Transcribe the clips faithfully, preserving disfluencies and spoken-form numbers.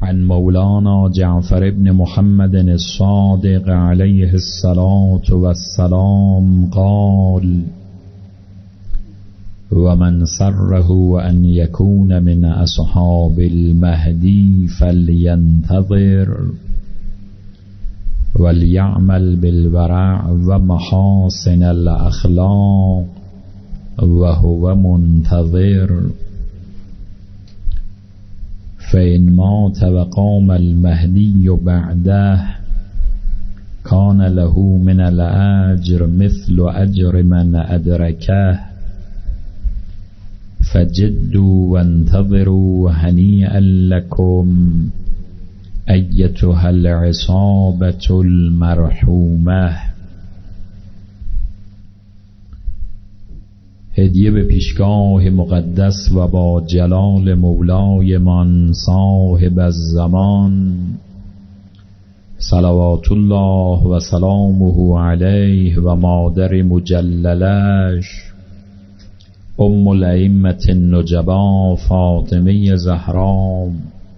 عن مولانا جعفر بن محمد الصادق عليه الصلاة والسلام قال: ومن سره أن يكون من أصحاب المهدي فلينتظر وليعمل بالورع ومحاسن الأخلاق وهو منتظر، فإن مات وقام المهدي بعده كان له من الأجر مثل أجر من أدركه، فجدوا وانتظروا هنيئا لكم أيتها العصابة المرحومة. هدیه به پیشگاه مقدس و با جلال مولای من صاحب الزمان صلوات الله و سلامه علیه و مادر مجللش ام الائمة النجبا فاطمه زهرا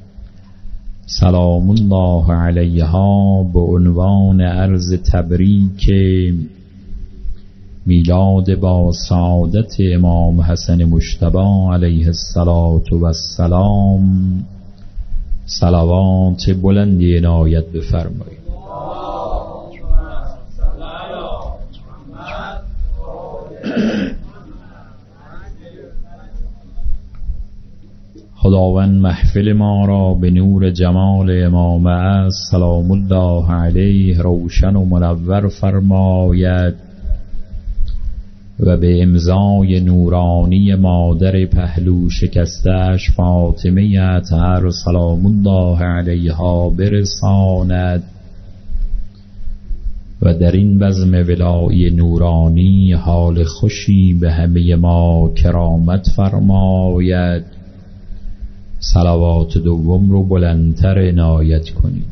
سلام الله علیها به عنوان عرض تبریک میلاد با سعادت امام حسن مجتبی علیه السلام صلوات بلندی عنایت بفرمایید. خداوند محفل ما را به نور جمال امام سلام الله علیه روشن و منور فرماید و به امضای نورانی مادر پهلو شکستش فاطمه اطهر سلام الله علیها برساند و در این بزم ولایی نورانی حال خوشی به همه ما کرامت فرماید. صلوات دوم رو بلندتر عنایت کنید.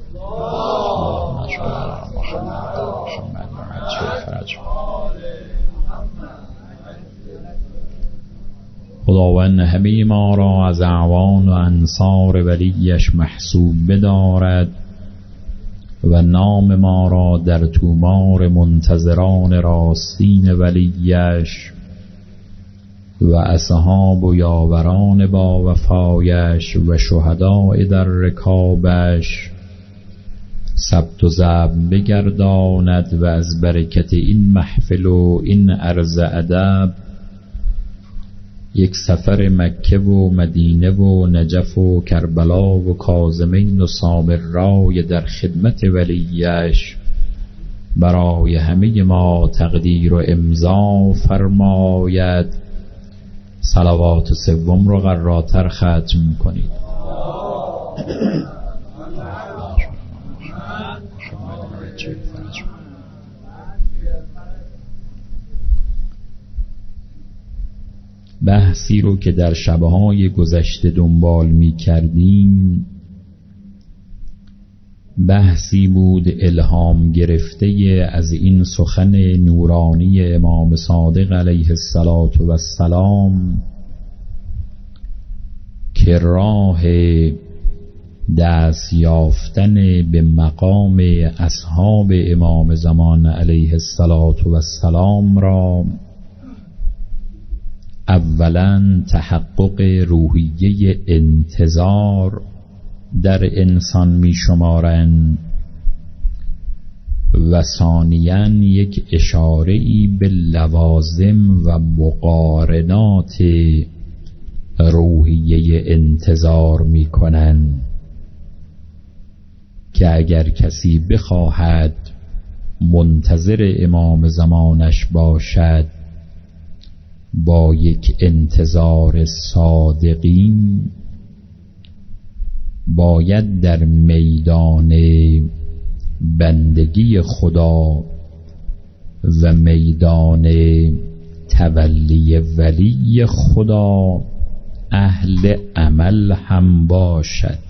خداوند همه ما را از اعوان و انصار ولیش محسوب بدارد و نام ما را در تومار منتظران راستین ولیش و اصحاب و یاوران با وفایش و شهداء در رکابش ثبت و ضبط بگرداند و از برکت این محفل و این عرض ادب یک سفر مکه و مدینه و نجف و کربلا و کاظمین و سامرای در خدمت ولیش برای همه ما تقدیر و امضا فرماید. صلوات سوم رو قراتر ختم کنید. بحثی رو که در شبهای گذشته دنبال می کردیم بحثی بود الهام گرفته از این سخن نورانی امام صادق علیه السلام که راه دست یافتن به مقام اصحاب امام زمان علیه السلام را اولا تحقق روحیه انتظار در انسان می شمارند و ثانیاً یک اشاره‌ای به لوازم و مقارنات روحیه انتظار می کنند که اگر کسی بخواهد منتظر امام زمانش باشد با یک انتظار صادقین باید در میدان بندگی خدا و میدان تولی ولی خدا اهل عمل هم باشد،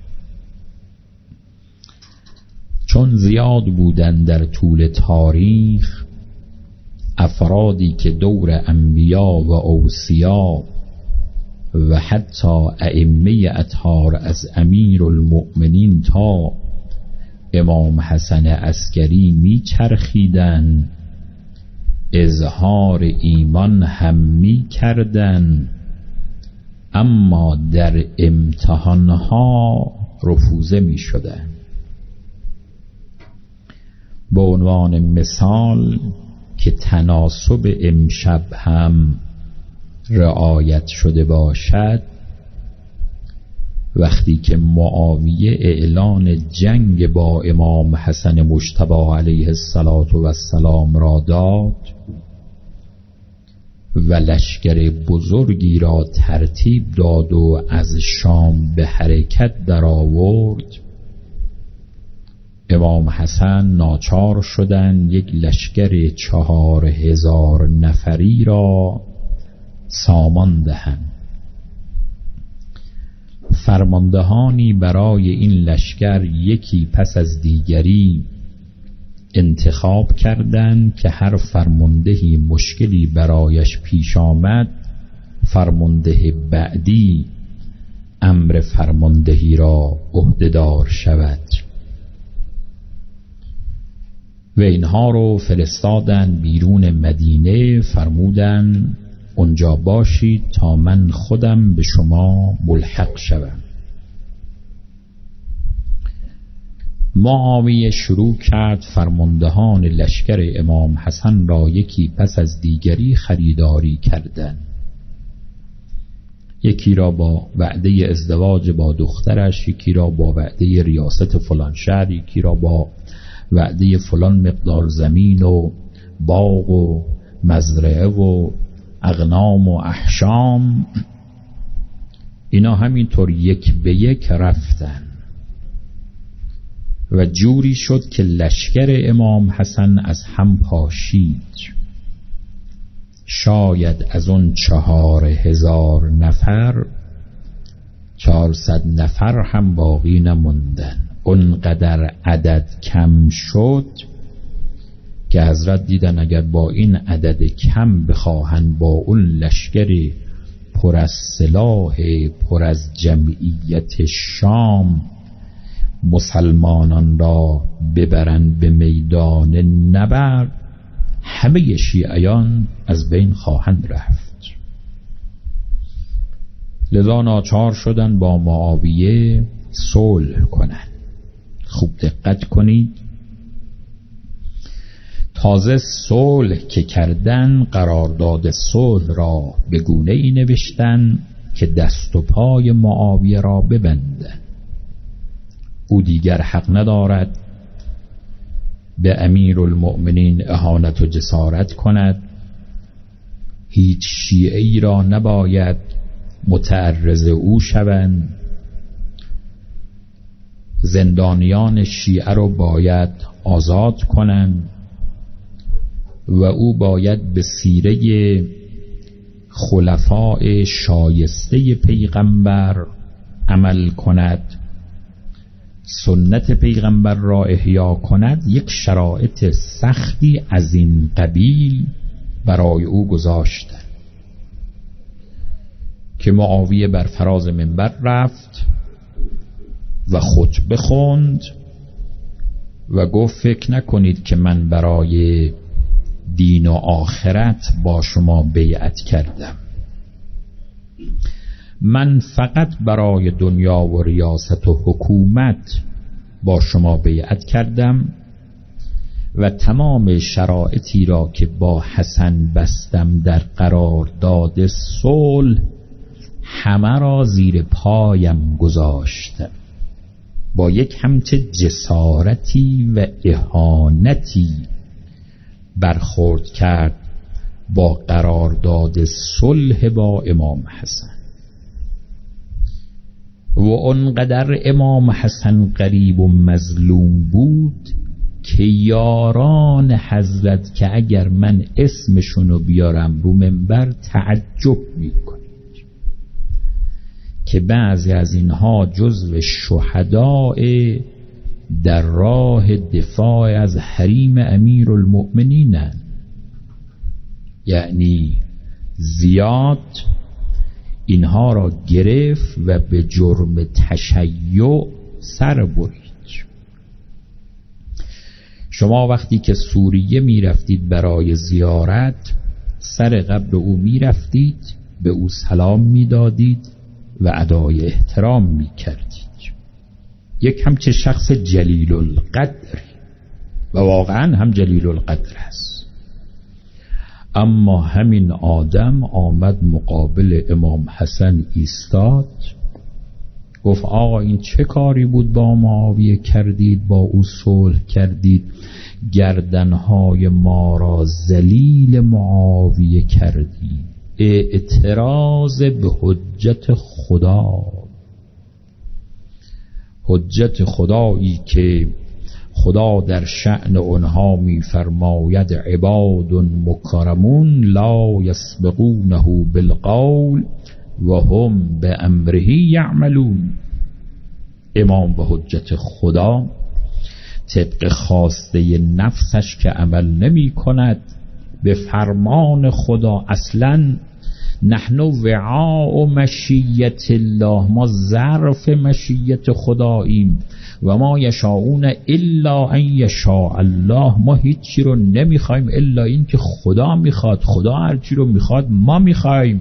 چون زیاد بودن در طول تاریخ افرادی که دور انبیا و اوصیا و حتی ائمه اطهار از امیر المؤمنین تا امام حسن عسکری می چرخیدن، اظهار ایمان هم می کردن، اما در امتحانها رفوزه می شدن. به عنوان مثال که تناسب امشب هم رعایت شده باشد، وقتی که معاویه اعلان جنگ با امام حسن مجتبی علیه السلام را داد و لشکر بزرگی را ترتیب داد و از شام به حرکت در آورد، امام حسن ناچار شدند یک لشکر چهار هزار نفری را سامان دهند. فرماندهانی برای این لشکر یکی پس از دیگری انتخاب کردند که هر فرماندهی مشکلی برایش پیش آمد، فرمانده بعدی امر فرماندهی را عهده‌دار شود و اینها رو فرستادن بیرون مدینه، فرمودن اونجا باشید تا من خودم به شما ملحق شوم. معاویه شروع کرد فرماندهان لشکر امام حسن را یکی پس از دیگری خریداری کردن. یکی را با وعده ازدواج با دخترش، یکی را با وعده ریاست فلان شهر، یکی را با وعده فلان مقدار زمین و باغ و مزرعه و اغنام و احشام. اینا همینطور یک به یک رفتن و جوری شد که لشکر امام حسن از هم پاشید. شاید از اون چهار هزار نفر چهارصد نفر هم باقی نموندن. اونقدر عدد کم شد که حضرت دیدن اگر با این عدد کم بخواهن با اون لشکر پر از سلاح پر از جمعیت شام مسلمانان را ببرند به میدان نبرد، همه شیعیان از بین خواهند رفت. لذا ناچار شدن با معاویه صلح کنند. خوب دقت کنید، تازه صلح که کردن قرارداد صلح را به گونه ای نوشتن که دست و پای معاویه را ببندن. او دیگر حق ندارد به امیر المؤمنین اهانت و جسارت کند، هیچ شیعی را نباید متعرض او شوند، زندانیان شیعه را باید آزاد کنند و او باید به سیره خلفاء شایسته پیغمبر عمل کند، سنت پیغمبر را احیا کند. یک شرایط سختی از این قبیل برای او گذاشتند که معاویه بر فراز منبر رفت و خطبه خواند و گفت فکر نکنید که من برای دین و آخرت با شما بیعت کردم، من فقط برای دنیا و ریاست و حکومت با شما بیعت کردم و تمام شرایطی را که با حسن بستم در قرارداد صلح همه را زیر پایم گذاشتم. با یک همچه جسارتی و اهانتی برخورد کرد با قرارداد صلح با امام حسن و اونقدر امام حسن غریب و مظلوم بود که یاران حضرت که اگر من اسمشونو بیارم رو منبر تعجب میکنید که بعضی از اینها جزو شهداء در راه دفاع از حریم امیر المؤمنینن. یعنی زیاد اینها را گرفت و به جرم تشیع سر برید. شما وقتی که سوریه می رفتید برای زیارت، سر قبر او می رفتید، به او سلام می دادید و ادای احترام می کردید. یک همچه شخص جلیل القدر و واقعا هم جلیل القدر است. اما همین آدم آمد مقابل امام حسن ایستاد، گفت آقا این چه کاری بود با معاویه کردید، با او صلح کردید، گردنهای ما را ذلیل معاویه کردید. اعتراض به حجت خدا، حجت خدایی که خدا در شأن اونها می‌فرماید عباد مکرمون لا یسبقونه بالقول و هم به امره یعملون. امام به حجت خدا طبق خواسته نفسش که عمل نمی کند، به فرمان خدا. اصلا نحن وعاء مشیت الله، ما ظرف مشیت خداییم و ما یشاؤون الا ان یشاء الله، ما هیچی رو نمیخوایم الا این که خدا میخواد. خدا هرچی رو میخواد ما میخوایم.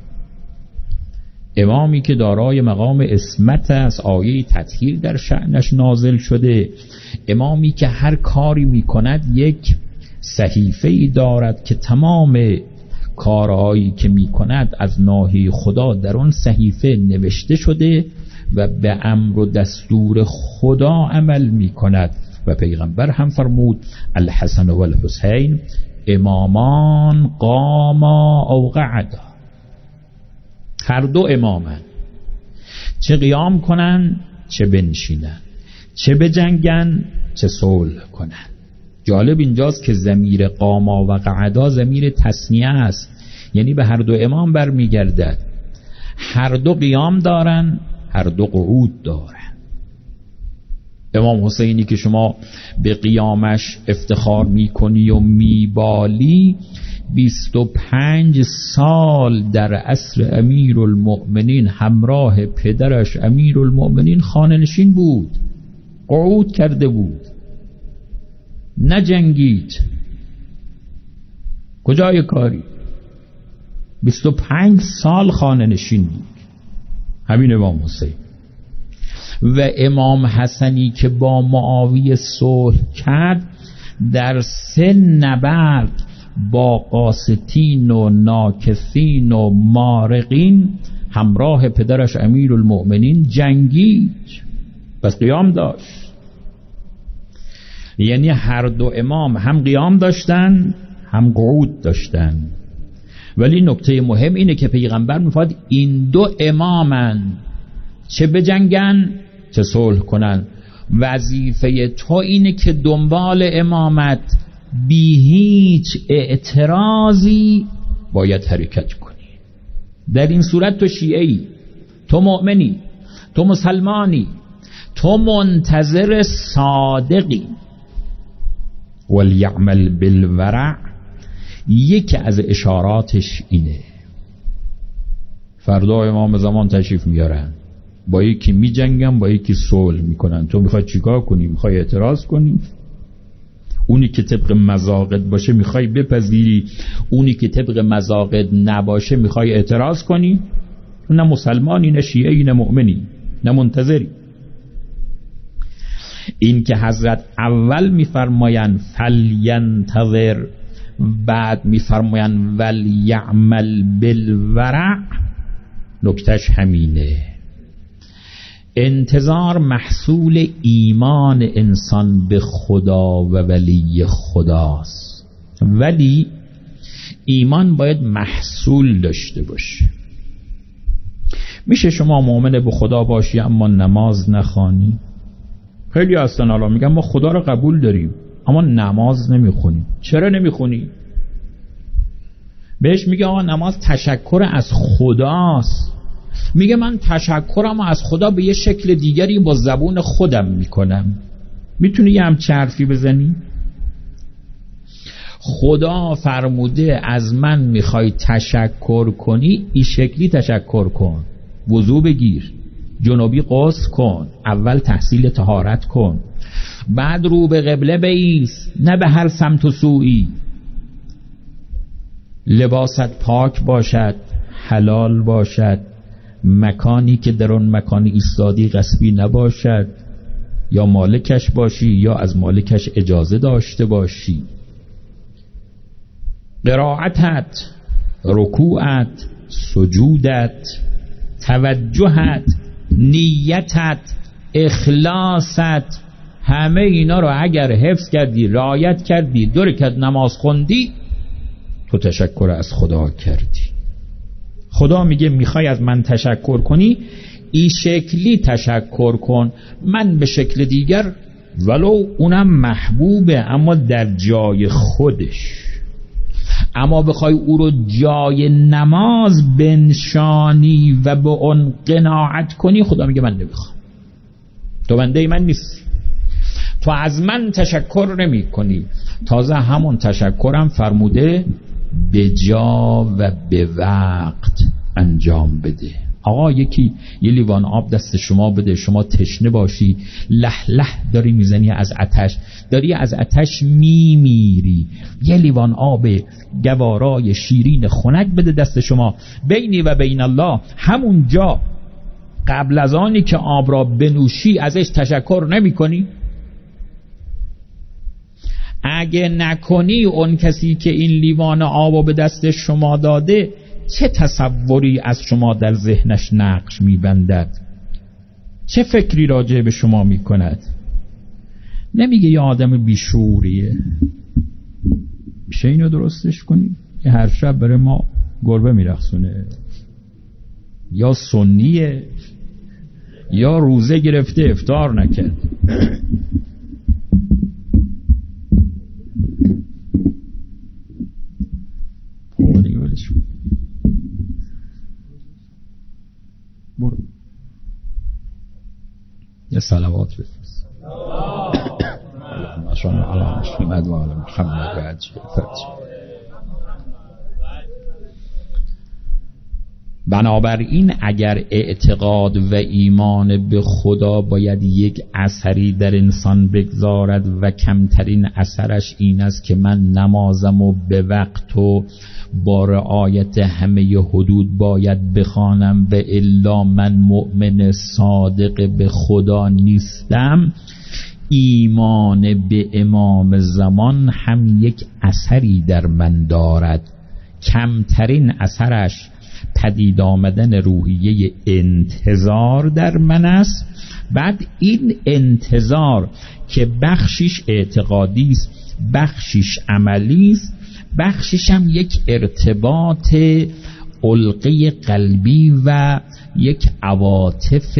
امامی که دارای مقام عصمت است، آیه تطهیر در شأنش نازل شده، امامی که هر کاری میکند یک صحیفه ای دارد که تمام کارهایی که میکند از ناحیه خدا در اون صحیفه نوشته شده و به امر و دستور خدا عمل میکند. و پیغمبر هم فرمود الحسن و الحسین امامان قاما او قعدا، هر دو امامن، چه قیام کنن چه بنشینن، چه بجنگن چه صلح کنن. جالب اینجاست که ضمیر قاما و قعدا ضمیر تثنیه است، یعنی به هر دو امام برمیگردد. هر دو قیام دارن، هر دو قعود دارن. امام حسینی که شما به قیامش افتخار میکنی و میبالی، بیست و پنج سال در عصر امیر المؤمنین همراه پدرش امیر المؤمنین خانه نشین بود، قعود کرده بود، نجنگید. کجای کاری؟ بیست و پنج سال خانه نشین بود همین امام حسین. و امام حسنی که با معاویه صلح کرد، در سه نبرد با قاسطین و ناکثین و مارقین همراه پدرش امیر المؤمنین جنگید، بس قیام داشت. یعنی هر دو امام هم قیام داشتن هم قعود داشتن. ولی نکته مهم اینه که پیغمبر میفرماد این دو امامن، چه بجنگن چه صلح کنن. وظیفه تو اینه که دنبال امامت بی هیچ اعتراضی باید حرکت کنی. در این صورت تو شیعه‌ای، تو مؤمنی، تو مسلمانی، تو منتظر صادقی. ولیعمل بالورع یکی از اشاراتش اینه. فردا امام زمان تشریف میارن، با یکی می جنگن، با یکی صلح میکنن. تو میخوای چیکار کنی؟ میخوای اعتراض کنی؟ اونی که طبق مذاقت باشه میخوای بپذیری، اونی که طبق مذاقت نباشه میخوای اعتراض کنی؟ نه مسلمانی، نه شیعی، نه مؤمنی، نه منتظری. این که حضرت اول میفرماین فلینتظر، بعد میفرماین ولیعمل بالورع، نکتش همینه. انتظار محصول ایمان انسان به خدا و ولی خداست، ولی ایمان باید محصول داشته باشه. میشه شما مؤمن به خدا باشی اما نماز نخوانی؟ خیلی هستن الان میگن ما خدا رو قبول داریم اما نماز نمیخونیم. چرا نمیخونی؟ بهش میگه آقا نماز تشکر از خداست. میگه من تشکرم از خدا به یه شکل دیگری با زبون خودم میکنم. میتونی یه همچه حرفی بزنی؟ خدا فرموده از من میخوای تشکر کنی، این شکلی تشکر کن. وضو بگیر، جنوبی غسل کن، اول تحصیل طهارت کن، بعد رو به قبله بایست، نه به هر سمت و سویی. لباست پاک باشد، حلال باشد، مکانی که در اون مکان ایستادی غصبی نباشد، یا مالکش باشی یا از مالکش اجازه داشته باشی. قرائتت، رکوعت، سجودت، توجهت، نیتت، اخلاصت، همه اینا رو اگر حفظ کردی، رعایت کردی، دو رکعت نماز خوندی، تو تشکر از خدا کردی. خدا میگه میخوای از من تشکر کنی، این شکلی تشکر کن. من به شکل دیگر ولو اونم محبوبه اما در جای خودش، اما بخوای او رو جای نماز بنشانی و به اون قناعت کنی، خدا میگه من نمیخوام، تو بنده من نیستی، تو از من تشکر نمی کنی. تازه همون تشکرم فرموده به جا و به وقت انجام بده. آقا یکی یه لیوان آب دست شما بده، شما تشنه باشی، لح لح داری میزنی از آتش، داری از آتش میمیری، یه لیوان آب گوارای شیرین خنک بده دست شما، بینی و بین الله همون جا قبل از آنی که آب را بنوشی ازش تشکر نمی کنی؟ اگه نکنی، اون کسی که این لیوان آب به دست شما داده چه تصوری از شما در ذهنش نقش میبندد؟ چه فکری راجع به شما میکند؟ نمیگه یه آدم بیشوریه، میشه اینو درستش کنی؟ که هر شب برای ما گربه میرقصونه، یا سنیه یا روزه گرفته افطار نکرد. برو یه صلوات بفرست. اللهم صل علی محمد و علی محمد و عجل فرج. بنابراین اگر اعتقاد و ایمان به خدا باید یک اثری در انسان بگذارد و کمترین اثرش این است که من نمازم و به وقت و با رعایت همه حدود باید بخوانم و الا من مؤمن صادق به خدا نیستم، ایمان به امام زمان هم یک اثری در من دارد. کمترین اثرش پدید آمدن روحیه انتظار در من است. بعد این انتظار که بخشیش اعتقادی است، بخشیش عملی است، بخشیش هم یک ارتباط علقه قلبی و یک عواطف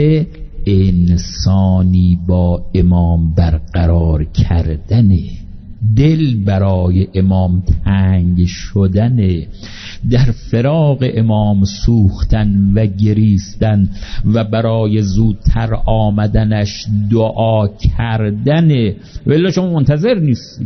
انسانی با امام برقرار کردنه. دل برای امام تنگ شدنه، در فراق امام سوختن و گریستن و برای زودتر آمدنش دعا کردنه. ولی شما منتظر نیستی.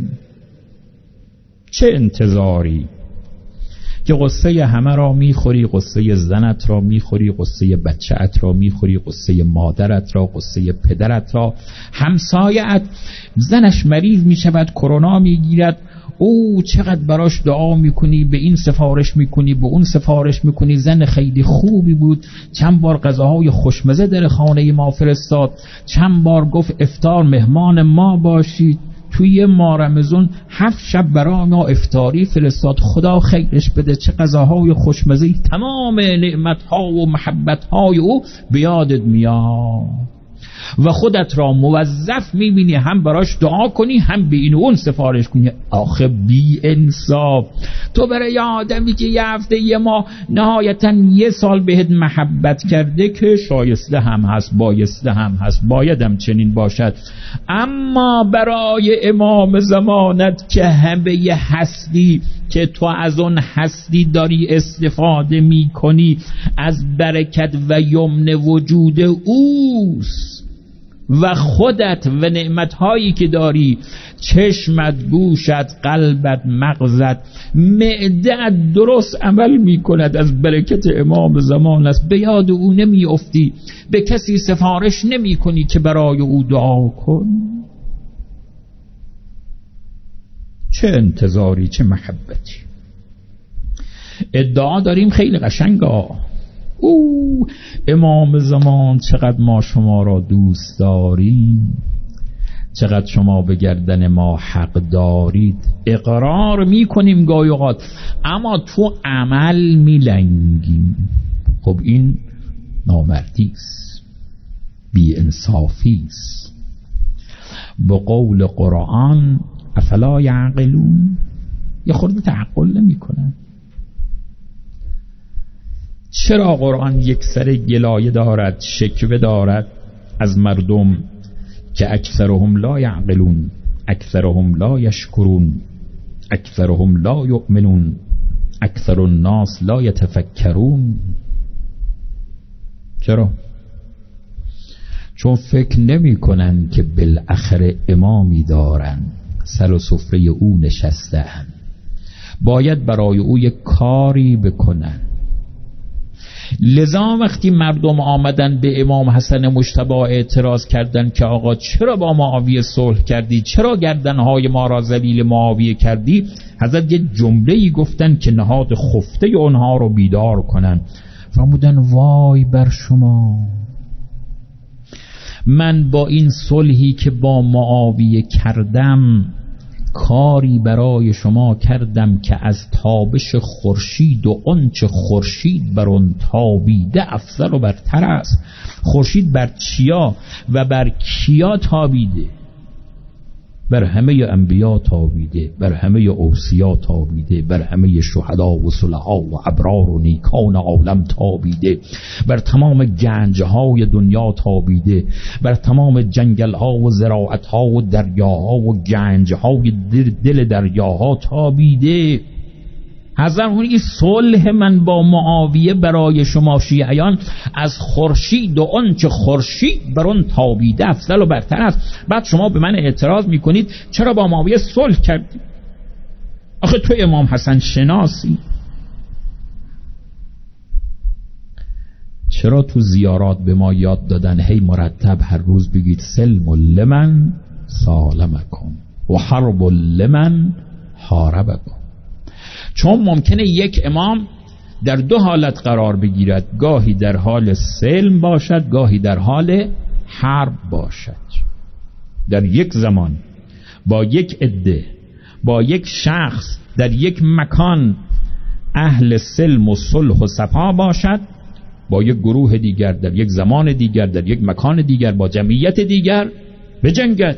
چه انتظاری؟ که قصه همه را میخوری، قصه زنت را میخوری، قصه بچه‌ات را میخوری، قصه مادرت را، قصه پدرت را، همسایه‌ات زنش مریض میشود، کرونا میگیرد، او چقدر براش دعا میکنی، به این سفارش میکنی، به اون سفارش میکنی، زن خیلی خوبی بود، چند بار غذاهای خوشمزه در خانه ما فرستاد، چند بار گفت افطار مهمان ما باشید، توی ماه رمضان هفت شب برای ما افطاری فرستاد، خدا خیرش بده، چه غذاهای خوشمزه، تمام نعمتها و محبتهای او به یادت میاد و خودت را موظف میبینی هم براش دعا کنی هم به این و اون سفارش کنی. آخه بی انصاف، تو برای آدمی که یه هفته یه ماه نهایتا یه سال بهت محبت کرده که شایسته هم هست، بایسته هم هست، بایدم چنین باشد، اما برای امام زمانت که همه ی هستی که تو از اون هستی داری استفاده میکنی، از برکت و یمن وجود اوست و خودت و نعمتهایی که داری، چشمت، گوشت، قلبت، مغزت، معده‌ات درست عمل میکند، از برکت امام زمان است. به یاد او نمی افتی، به کسی سفارش نمی کنی که برای او دعا کن. چه انتظاری، چه محبتی. ادعا داریم خیلی قشنگا، او امام زمان چقدر ما شما را دوست داریم، چقدر شما به گردن ما حق دارید. اقرار میکنیم گاهی اوقات، اما تو عمل میلنگیم. خب این نامردیست، بی انصافیست. به قول قرآن افلا یعقلون، یه خورده تعقل نمی کنن. چرا قرآن یک سر گلایه دارد، شکوه دارد از مردم که اکثرهم لا یعقلون، اکثرهم لا یشکرون، اکثرهم لا یؤمنون، اکثر الناس لا یتفکرون؟ چرا؟ چون فکر نمی کنن که بالاخره امامی دارن، سر و سفره او نشستن، باید برای او یک کاری بکنن. لذا وقتی مردم آمدن به امام حسن مجتبی اعتراض کردن که آقا چرا با معاویه صلح کردی، چرا گردنهای ما را ذلیل معاویه کردی، حضرت یه جمله‌ای گفتن که نهاد خفته اونها رو بیدار کنن. فرمودن وای بر شما، من با این صلحی که با معاویه کردم کاری برای شما کردم که از تابش خورشید و آنچه خورشید بر آن تابیده افضل و برتر است. خورشید بر چیا و بر کیا تابیده؟ بر همه انبیا تابیده، بر همه اوصیا تابیده، بر همه شهدا و صلحا و ابرار و نیکان عالم تابیده، بر تمام گنجهای دنیا تابیده، بر تمام جنگلها و زراعتها و دریاها و گنجهای دل دریاها تابیده. حضرت این صلح من با معاویه برای شما شیعیان از خورشید و آنچه خورشید بر آن تابیده افضل و برتر است. بعد شما به من اعتراض میکنید چرا با معاویه صلح کردی؟ آخه تو امام حسن شناسی. چرا تو زیارات به ما یاد دادن هی مرتب هر روز بگید سلم لمن سالمکم و حرب لمن حاربکم؟ چون ممکنه یک امام در دو حالت قرار بگیرد، گاهی در حال سلم باشد، گاهی در حال حرب باشد. در یک زمان با یک عده، با یک شخص در یک مکان اهل سلم و صلح و صفا باشد، با یک گروه دیگر در یک زمان دیگر در یک مکان دیگر با جمعیت دیگر بجنگد.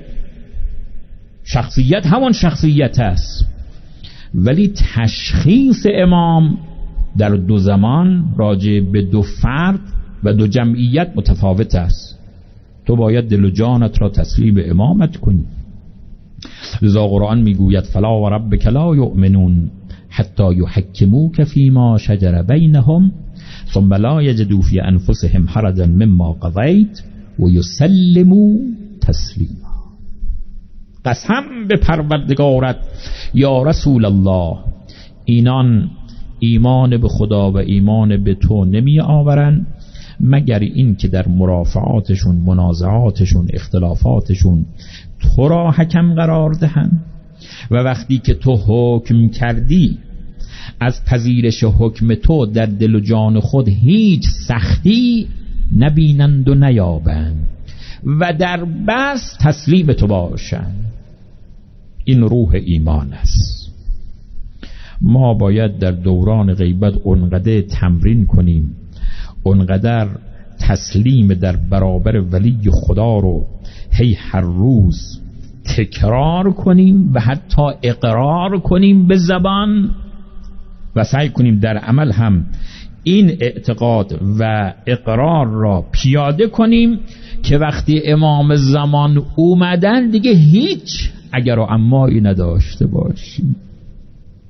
شخصیت همان شخصیت است، ولی تشخیص امام در دو زمان راجع به دو فرد و دو جمعیت متفاوت است. تو باید دل و جانت را تسلیم امامت کنی. لذا قرآن میگوید فلا و ربک لا یؤمنون حتی یحکموک فیما شجر بینهم ثم لا یجدوا فی انفسهم حرجا مما قضیت و یسلموا تسلیما. قسم به پروردگارت یا رسول الله، اینان ایمان به خدا و ایمان به تو نمی آورن مگر این که در مرافعاتشون، منازعاتشون، اختلافاتشون تو را حکم قرار دهن و وقتی که تو حکم کردی از پذیرش حکم تو در دل و جان خود هیچ سختی نبینند و نیابند و در بس تسلیم تو باشند. این روح ایمان است. ما باید در دوران غیبت اونقدر تمرین کنیم، اونقدر تسلیم در برابر ولی خدا رو هی هر روز تکرار کنیم و حتی اقرار کنیم به زبان و سعی کنیم در عمل هم این اعتقاد و اقرار را پیاده کنیم که وقتی امام زمان اومدن دیگه هیچ اگر و امایی نداشته باشیم.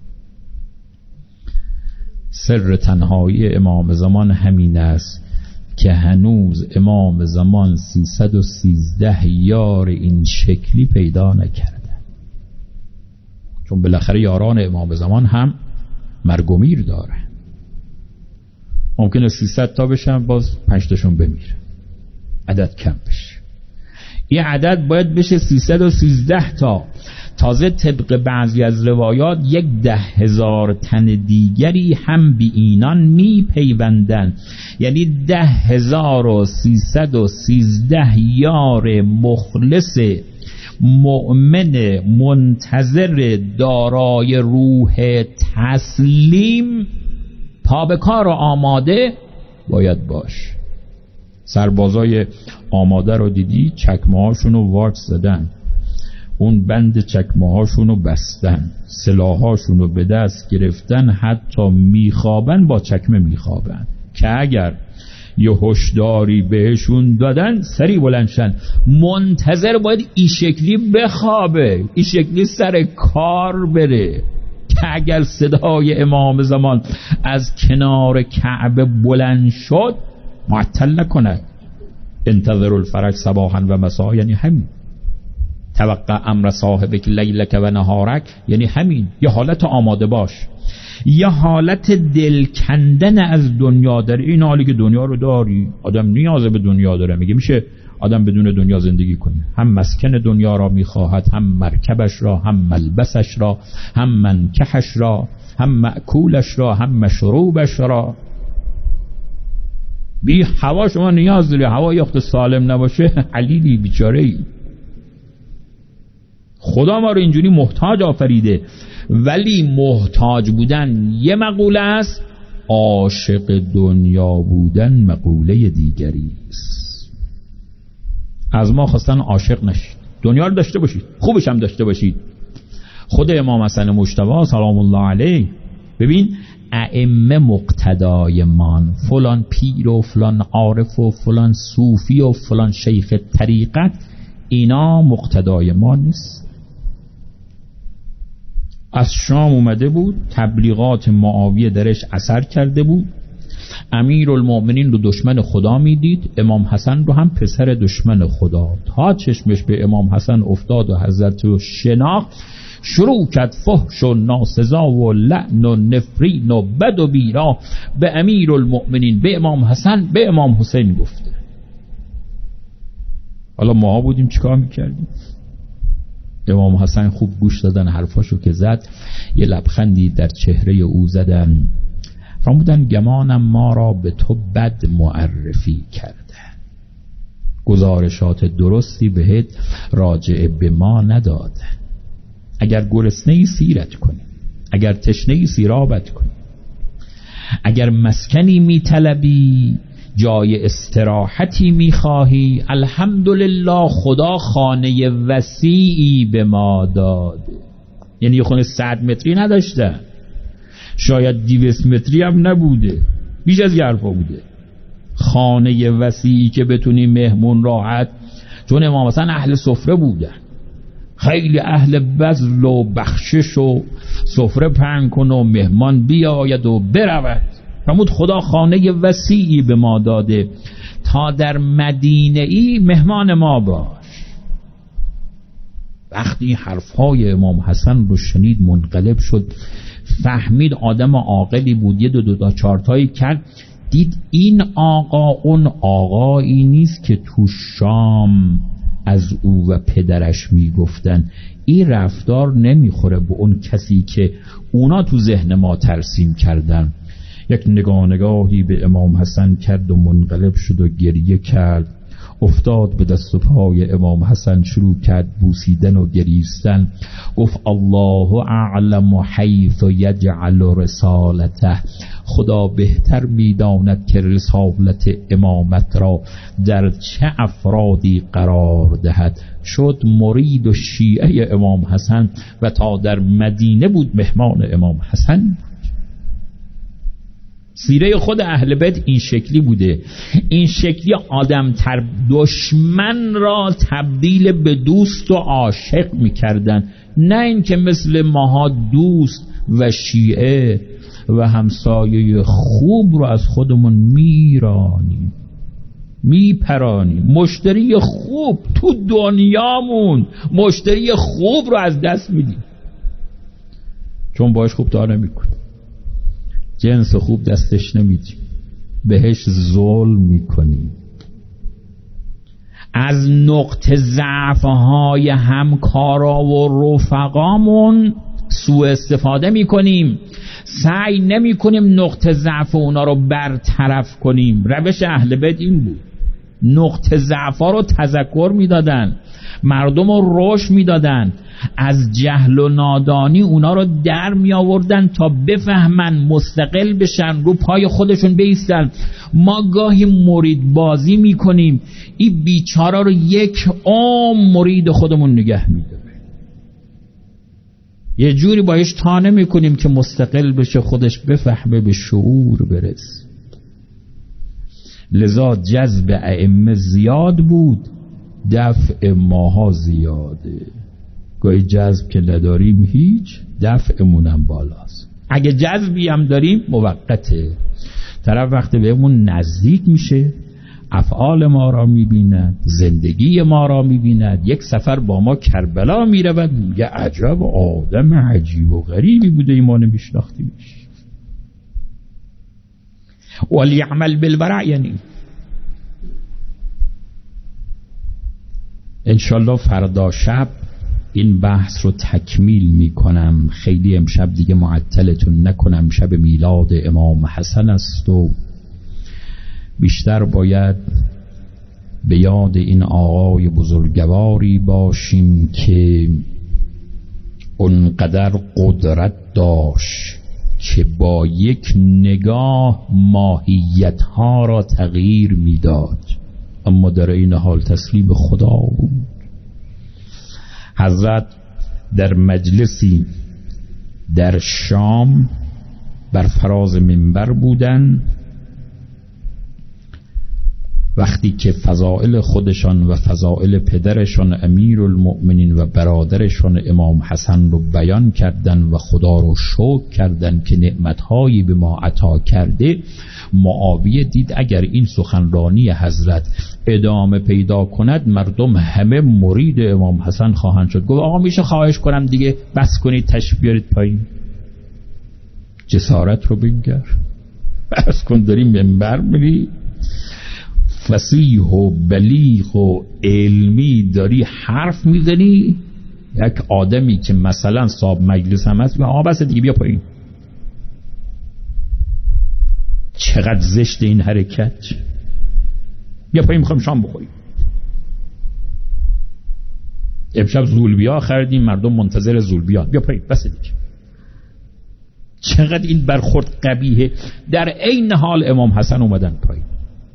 سر تنهایی امام زمان همین است که هنوز امام زمان سیصد و سیزده یار این شکلی پیدا نکرده، چون بالاخره یاران امام زمان هم مرگ و میر داره. ممکنه سیصد تا بشن باز پنج تاشون بمیره، عدد کم بشه. این عدد باید بشه سیصد و سیزده تا. تازه طبق بعضی از روایات یک ده هزار تن دیگری هم بی اینان می پیوندن، یعنی ده هزار و سیصد و سیزده یار مخلص مؤمن منتظر دارای روح تسلیم پا به کار آماده باید باش. سربازای آماده رو دیدی، چکمه هاشون رو واکس زدن، اون بند چکمه هاشون رو بستن، سلاح هاشون رو به دست گرفتن، حتی میخوابن با چکمه میخوابن که اگر یه هشداری بهشون دادن سری بلندشن. منتظر باید این شکلی بخوابه، این شکلی سر کار بره که اگر صدای امام زمان از کنار کعبه بلند شد معطل نکنه. انتظر الفرج صباحا و مساء، یعنی همین. توقع امر صاحبک لیلک و نهارک، یعنی همین. یه حالت آماده باش، یه حالت دل کندن از دنیا داره. این حالی که دنیا رو داری، آدم نیاز به دنیا داره. میگه میشه آدم بدون دنیا زندگی کنه؟ هم مسکن دنیا را میخواهد، هم مرکبش را، هم ملبسش را، هم منکحش را، هم مأکولش را، هم مشروبش را. بی هوا شما نیاز داری، هوا یخت سالم نباشه علیلی بیچاره ای. خدا ما رو اینجوری محتاج آفریده، ولی محتاج بودن یه مقوله است، عاشق دنیا بودن مقوله دیگری است. از ما خواستن عاشق نشید، دنیا رو داشته باشید، خوبش هم داشته باشید. خود امام حسن مجتبی سلام الله علیه، ببین ائمه مقتدای مان، فلان پیر و فلان عارف و فلان صوفی و فلان شیخ طریقت، اینا مقتدای ما نیست. از شام اومده بود، تبلیغات معاویه درش اثر کرده بود، امیرالمؤمنین رو دشمن خدا میدید، امام حسن رو هم پسر دشمن خدا. تا چشمش به امام حسن افتاد و حضرت رو شناخت، شروع کرد فحش و ناسزا و لعن و نفرین و بد و بیرا به امیرالمؤمنین، به امام حسن، به امام حسین گفته. حالا ما بودیم چیکار میکردیم؟ امام حسن خوب گوش دادن حرفاشو که زد، یه لبخندی در چهره او زدن، فرمودن گمانم ما را به تو بد معرفی کرده، گزارشات درستی بهت راجع به ما نداده. اگر گرسنه‌ای سیرت کنی، اگر تشنه‌ای سیرابت کنی، اگر مسکنی میطلبی، جای استراحتی میخواهی، الحمدلله خدا خانه وسیعی به ما داده. یعنی یه خونه صد متری نداشته، شاید دویست متری هم نبوده، بیش از حرفا بوده. خانه وسیعی که بتونی مهمون راحت، چون امام حسن اهل سفره بودن، خیلی اهل بذل و بخشش و سفره پهن کن و مهمان بیاید و برود. فرمود خدا خانه وسیعی به ما داده تا در مدینه ای مهمان ما باش. وقتی حرفهای امام حسن رو شنید منقلب شد، فهمید آدم عاقلی بود، یه دو دو تا چارتایی کرد، دید این آقا اون آقایی نیست که تو شام از او و پدرش میگفتن. این رفتار نمیخوره به اون کسی که اونا تو ذهن ما ترسیم کردن. یک نگاه نگاهی به امام حسن کرد و منقلب شد و گریه کرد، افتاد به دست و پای امام حسن، شروع کرد بوسیدن و گریستن. گفت الله اعلم حیث یجعل رسالته، خدا بهتر میداند که رسالت امامت را در چه افرادی قرار دهد. شد مرید و شیعه امام حسن و تا در مدینه بود مهمان امام حسن. سیره خود اهل بیت این شکلی بوده، این شکلی آدم تر دشمن را تبدیل به دوست و عاشق میکردن، نه اینکه مثل ماها دوست و شیعه و همسایه خوب رو از خودمون میرانیم. میپرانیم. مشتری خوب تو دنیامون، مشتری خوب رو از دست میدیم چون باش خوب دار نمیکنیم، جنس خوب دستش نمیدیم، بهش ظلم میکنیم، از نقطه ضعف‌های همکارا و رفقامون سوء استفاده میکنیم، سعی نمیکنیم نقطه ضعف اونا رو برطرف کنیم. روش اهل بیت این بود، نقطه ضعف‌ها رو تذکر میدادن، مردم رو رشد میدادن، از جهل و نادانی اونا رو در می آوردن تا بفهمن، مستقل بشن، رو پای خودشون بیستن. ما گاهی مرید بازی میکنیم، این بیچارا رو یک عمر مرید خودمون نگه میداره، یه جوری باش تا نمیکنیم که مستقل بشه، خودش بفهمه، به شعور برسه. لذا جذب ائمه زیاد بود، دفع ماها زیاده. گاهی جذب که نداریم هیچ، دفعمونم بالاست. اگه جذبی هم داریم موقته، طرف وقتی بهمون نزدیک میشه، افعال ما را میبیند، زندگی ما را میبیند. یک سفر با ما کربلا میرود، میگه عجب آدم عجیب و غریبی بوده، ایمان میشناختیمش. ولیعمل بالورع، یعنی انشالله فردا شب این بحث رو تکمیل میکنم. خیلی امشب دیگه معطلتون نکنم، شب میلاد امام حسن است و بیشتر باید به یاد این آقای بزرگواری باشیم که اونقدر قدرت داشت که با یک نگاه ماهیتها را تغییر میداد، اما در این حال تسلیم خدا بود. حضرت در مجلسی در شام بر فراز منبر بودن، وقتی که فضائل خودشان و فضائل پدرشان امیرالمؤمنین و برادرشان امام حسن رو بیان کردن و خدا رو شکر کردن که نعمتهایی به ما عطا کرده، معاویه دید اگر این سخنرانی حضرت ادامه پیدا کند مردم همه مرید امام حسن خواهند شد. گفت آقا میشه خواهش کنم دیگه بس کنید، تشریف بیارید پایین. جسارت رو بنگر، بس کن، داری منبر میری فصیح و بلیغ و علمی داری حرف میزنی، یک آدمی که مثلا صاحب مجلس هم هست آقا بس دیگه بیا پایین. چقدر زشت این حرکت، بیا پایین میخوایم شام بخوریم. امشب زولبیا خریدیم، مردم منتظر زولبیا، بیا پایین بس دیگه. چقدر این برخورد قبیحه. در عین حال امام حسن اومدن پایین.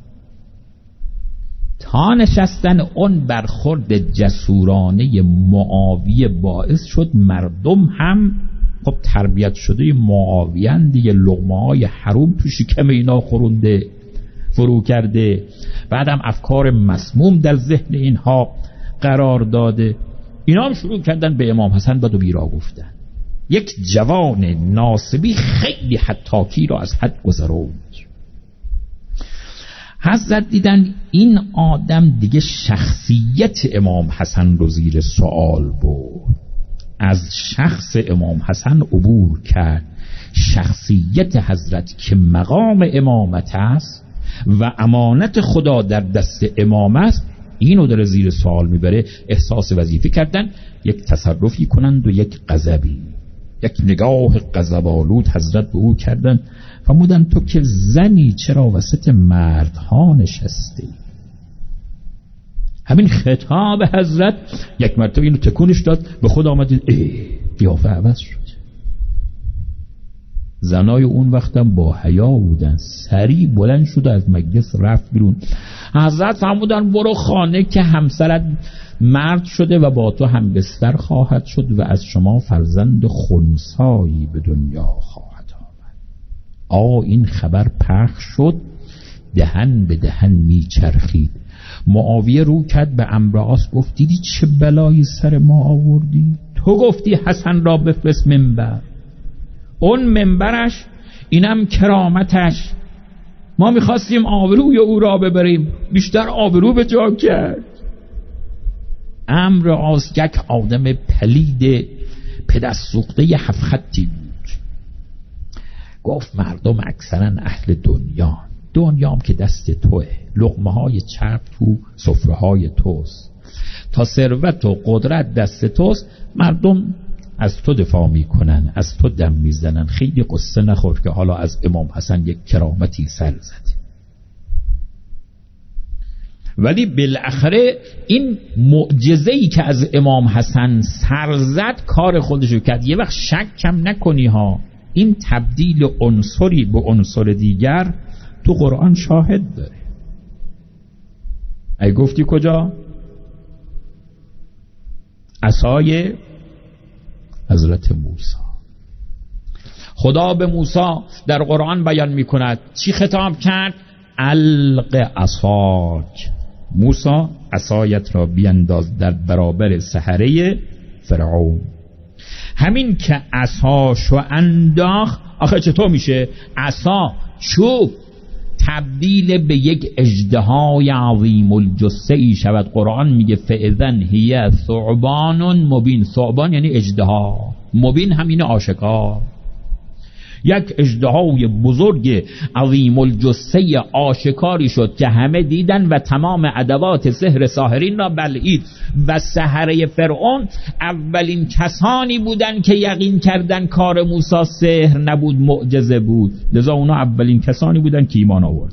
تا نشستن اون برخورد جسورانه معاویه باعث شد مردم هم خب تربیت شده معاویه‌اند دیگه، لقمه های حروم تو شکم اینا خورنده فرو کرده، بعدم افکار مسموم در ذهن اینها قرار داده. اینا هم شروع کردن به امام حسن بد و بیرا گفتن. یک جوان ناصبی خیلی حتاکی را از حد گذروند. حضرت دیدن این آدم دیگه شخصیت امام حسن رو زیر سوال برد، از شخص امام حسن عبور کرد. شخصیت حضرت که مقام امامت است و امانت خدا در دست امام است، اینو داره زیر سوال میبره. احساس وظیفه کردن، یک تصرفی کنند و یک غضبی، یک نگاه غضب‌آلود حضرت به او کردن. فرمودن تو که زنی چرا وسط مردها نشستی؟ همین خطاب حضرت یک مرتبه اینو تکونش داد، به خود آمدید ای قیافه عوض شد. زنای اون وقتم با حیا بودن، سریع بلند شد از مجلس رفت بیرون. حضرت فرمودن برو خانه که همسرت مرد شده و با تو هم بستر خواهد شد و از شما فرزند خنثایی به دنیا خواهد آمد. آ این خبر پخش شد، دهن به دهن میچرخید. معاویه رو کرد به عمرو عاص، گفت دیدی چه بلایی سر ما آوردی؟ تو گفتی حسن را بفرست منبر، اون منبرش اینم کرامتش، ما میخواستیم آبروی او را ببریم، بیشتر آبرو به جا کرد. عمرو عاص یک آدم پلید پدرسوخته هفت خطی بود. گفت مردم اکثرا اهل دنیا، دنیام که دست توه، لقمه های چرب تو سفره های توست، تا ثروت و قدرت دست توست، مردم از تو دفاع میکنن، از تو دم میزنن. خیلی قصه نخور که حالا از امام حسن یک کرامتی سر زدی. ولی بالاخره این معجزه‌ای که از امام حسن سر زد کار خودشو کرد. یه وقت شک کم نکنی ها، این تبدیل عنصری به عنصر دیگر تو قرآن شاهد داره. ای گفتی کجا؟ عصای حضرت موسی. خدا به موسی در قرآن بیان می کند چی خطاب کرد؟ الق عصاک، موسی عصایت را بینداز در برابر سحره فرعون. همین که عصاشو انداخت، آخه چطور میشه عصا چوب تبدیل به یک اژدهای عظیم الجثه ای شود؟ قرآن میگه فاذن هی ثعبان مبین. ثعبان یعنی اژدها، مبین همین آشکار. یک اژدهای بزرگ عظیم الجثه آشکاری شد که همه دیدن و تمام ادوات سحر ساحرین را بلعید. و سحره فرعون اولین کسانی بودن که یقین کردن کار موسی سحر نبود، معجزه بود. لذا اونا اولین کسانی بودن که ایمان آوردن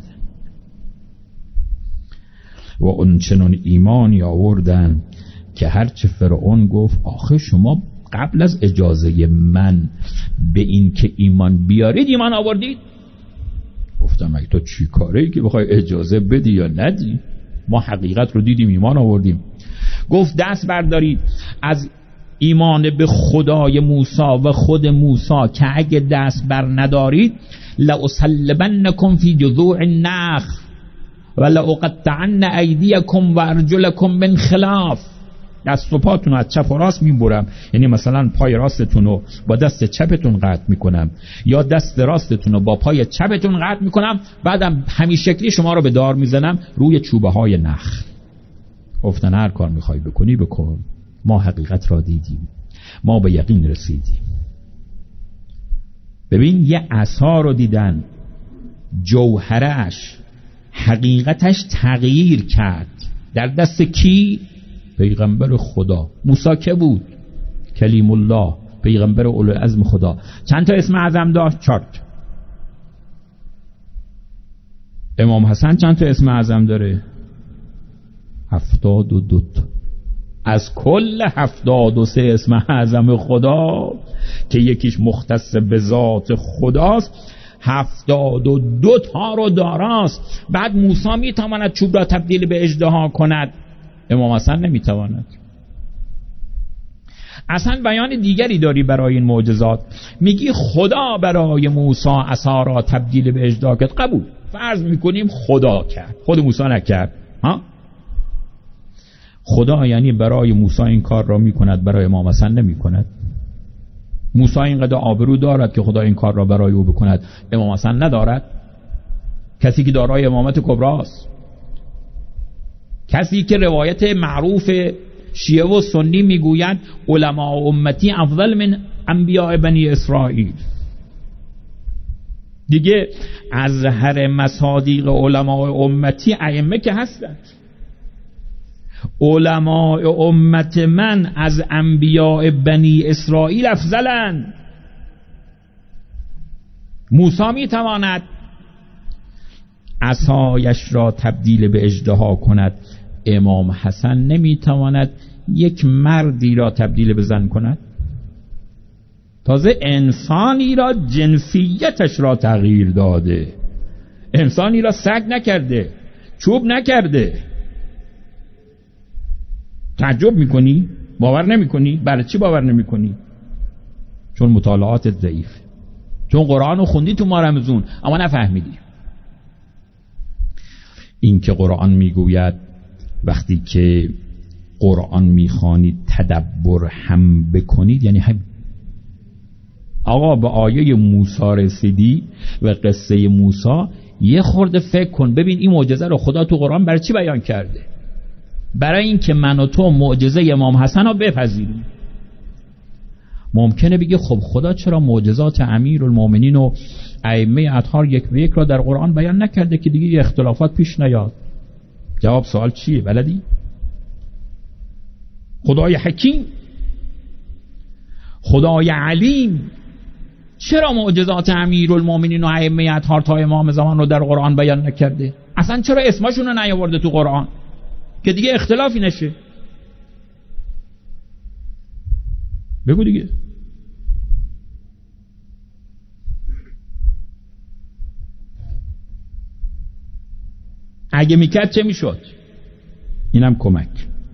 و اون چنون ایمانی آوردن که هرچه فرعون گفت آخه شما قبل از اجازه من به این که ایمان بیارید ایمان آوردید؟ گفتم اگه تو چی کاری که بخوای اجازه بدی یا ندی؟ ما حقیقت رو دیدیم ایمان آوردیم. گفت دست بردارید از ایمان به خدای موسی و خود موسی که اگه دست بر ندارید لأصلبنکم فی جذوع النخل و لأقطعن ایدیکم و ارجلکم من خلاف. دست و پاتون رو از چپ و راست میبرم، یعنی مثلا پای راستتون رو با دست چپتون قطع میکنم یا دست راستتون رو با پای چپتون قطع میکنم، بعدم همین شکلی شما رو به دار میزنم روی چوبه های نخل. گفتن هر کار میخوای بکنی بکن، ما حقیقت را دیدیم، ما به یقین رسیدیم. ببین یه عصا رو دیدن، جوهرش حقیقتش تغییر کرد در دست کی؟ پیغمبر خدا. موسی که بود؟ کلیم الله، پیغمبر اولوالعزم خدا. چند تا اسم اعظم داشت؟ چهار تا. امام حسن چند تا اسم اعظم داره؟ هفتاد و دو تا. از کل هفتاد و سه اسم اعظم خدا که یکیش مختص به ذات خداست، هفتاد و دو تا رو داراست. بعد موسی میتواند چوب را تبدیل به اژدها کند، امام حسن نمیتواند. اصلا بیان دیگری داری برای این معجزات. میگی خدا برای موسی عصا را تبدیل به اژدها کرد، قبول، فرض میکنیم خدا کرد، خود موسی نکرد. ها؟ خدا یعنی برای موسی این کار را میکند، برای امام حسن نمیکند. موسی اینقدر آبرو دارد که خدا این کار را برای او بکند، امام حسن ندارد. کسی که دارای امامت کبراست، کسی که روایت معروف شیعه و سنی میگوید علماء امتی افضل من انبیاء بنی اسرائیل. دیگه از هر مصادیق علماء امتی ائمه که هستند. علماء امت من از انبیاء بنی اسرائیل افضلند. موسی میتواند عصایش را تبدیل به اژدها کند، امام حسن نمیتواند یک مردی را تبدیل به زن کند. تازه انسانی را جنسیتش را تغییر داده، انسانی را سگ نکرده، چوب نکرده. تعجب میکنی؟ باور نمیکنی؟ برای چی باور نمیکنی؟ چون مطالعاتت ضعیف، چون قرآن رو خوندی تو ماه رمضان اما نفهمیدی. این که قرآن میگوید وقتی که قرآن میخوانید تدبر هم بکنید، یعنی هم آقا به آیه موسی رسیدی و قصه موسی، یه خورده فکر کن ببین این معجزه رو خدا تو قرآن برای چی بیان کرده؟ برای این که من و تو معجزه امام حسن رو بپذیریم. ممکنه بگه خب خدا چرا معجزات امیرالمومنین و ائمه اطهار یک به یک را در قرآن بیان نکرده که دیگه اختلافات پیش نیاد؟ جواب سوال چیه بلدی؟ خدای حکیم، خدای علیم چرا معجزات امیرالمومنین و ائمه اطهار تا امام زمان رو در قرآن بیان نکرده؟ اصلا چرا اسمشون رو نیاورده تو قرآن که دیگه اختلافی نشه؟ بگو دیگه. اگه میکرد چه میشد؟ اینم کمک.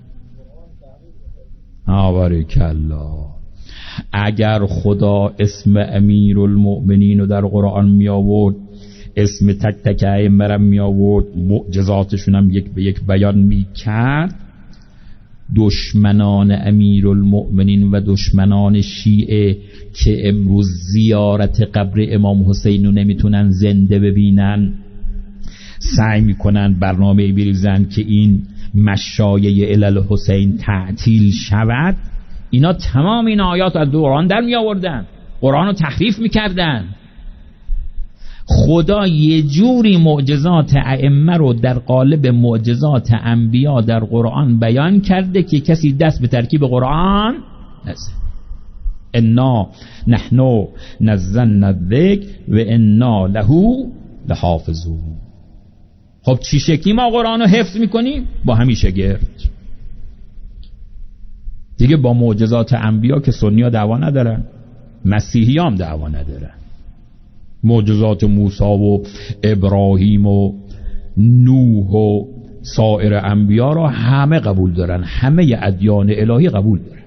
آبارکالله. اگر خدا اسم امیرالمؤمنین رو در قرآن می آورد، اسم تک تک ائمه را می آورد، معجزاتشون هم یک به یک بیان می کرد، دشمنان امیرالمؤمنین و دشمنان شیعه که امروز زیارت قبر امام حسین رو نمیتونن زنده ببینن، سعی میکنن برنامه بریزن که این مشایع علل حسین تعطیل شود. اینا تمام این آیات از قرآن در می آوردن، قرآن رو تحریف میکردن. خدا یه جوری معجزات ائمه رو در قالب معجزات انبیا در قرآن بیان کرده که کسی دست به ترکیب قرآن نزد. انا نحن نزلنا الذکر و انا له لحافظون. خب چی شکلی ما قرآن رو حفظ میکنیم؟ با همیشه گرد دیگه. با معجزات انبیا که سنی ها دعوا ندارن، مسیحی هم دعوا ندارن. معجزات موسی و ابراهیم و نوح و سایر انبیا را همه قبول دارن، همه ادیان الهی قبول دارن.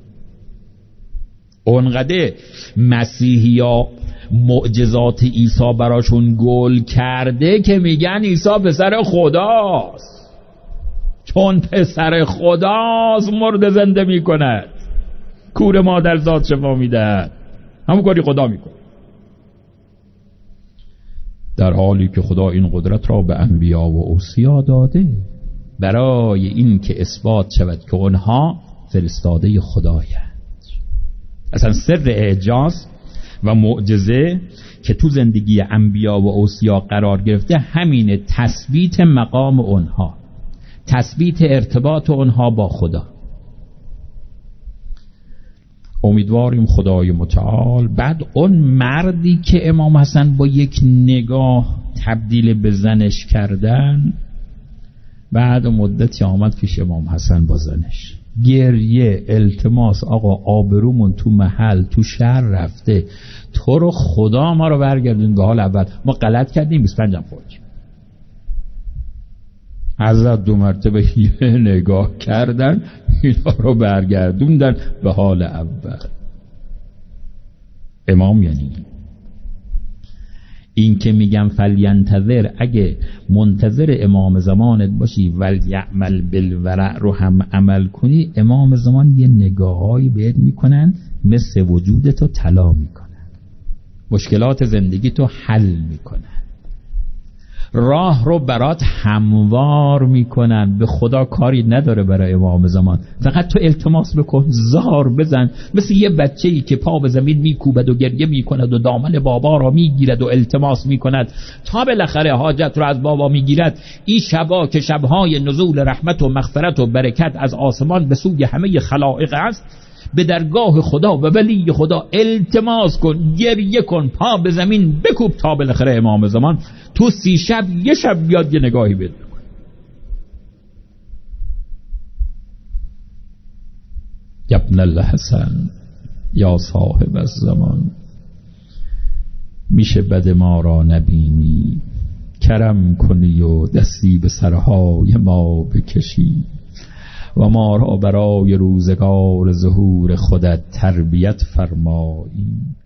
اونقدر مسیحی ها معجزات عیسی براشون گل کرده که میگن عیسی پسر خداست، چون پسر خداست مرد زنده میکند، کور مادر زاد شفا میدهد، همون کاری خدا میکنه. در حالی که خدا این قدرت را به انبیا و اوصیا داده برای این که اثبات شود که اونها فرستاده خدایند. اصلا سر اعجاز و معجزه که تو زندگی انبیا و اوصیا قرار گرفته همین تثبیت مقام اونها، تثبیت ارتباط اونها با خدا. امیدواریم خدای متعال بعد اون مردی که امام حسن با یک نگاه تبدیل به زنش کردن، بعد مدتی آمد پیش امام حسن با زنش، گریه، التماس، آقا آبرومون تو محل تو شهر رفته، تو رو خدا ما رو برگردون به حال اول، ما غلط کردیم، بیست و پنج هم خوردیم. حضرت دو مرتبه یه نگاه کردن، اینا رو برگردوندن به حال اول. امام یعنی این که میگم فلینتظر، اگه منتظر امام زمانت باشی ولیعمل بالورع رو هم عمل کنی، امام زمان یه نگاهایی بهت میکنن مثل وجودتو طلا میکنن، مشکلات زندگیتو حل میکنن، راه رو برات هموار میکنن. به خدا کاری نداره برای امام زمان، فقط تو التماس بکن، زار بزن، مثل یه بچه‌ای که پا به زمین میکوبد و گریه میکند و دامن بابا را میگیرد و التماس میکند تا بالاخره حاجت رو از بابا میگیرد. این شبا که شبهای نزول رحمت و مغفرت و برکت از آسمان به سوی همه خلائق است، به درگاه خدا و ولی خدا التماس کن، گریه کن، پا به زمین بکوب تا بالاخره امام زمان تو سی شب یه شب بیاد یه نگاهی بده. ابن الحسن یا صاحب الزمان، میشه بد ما را نبینی، کرم کنی و دستی به سرهای ما بکشی و ما را برای روزگار ظهور خودت تربیت فرمایی.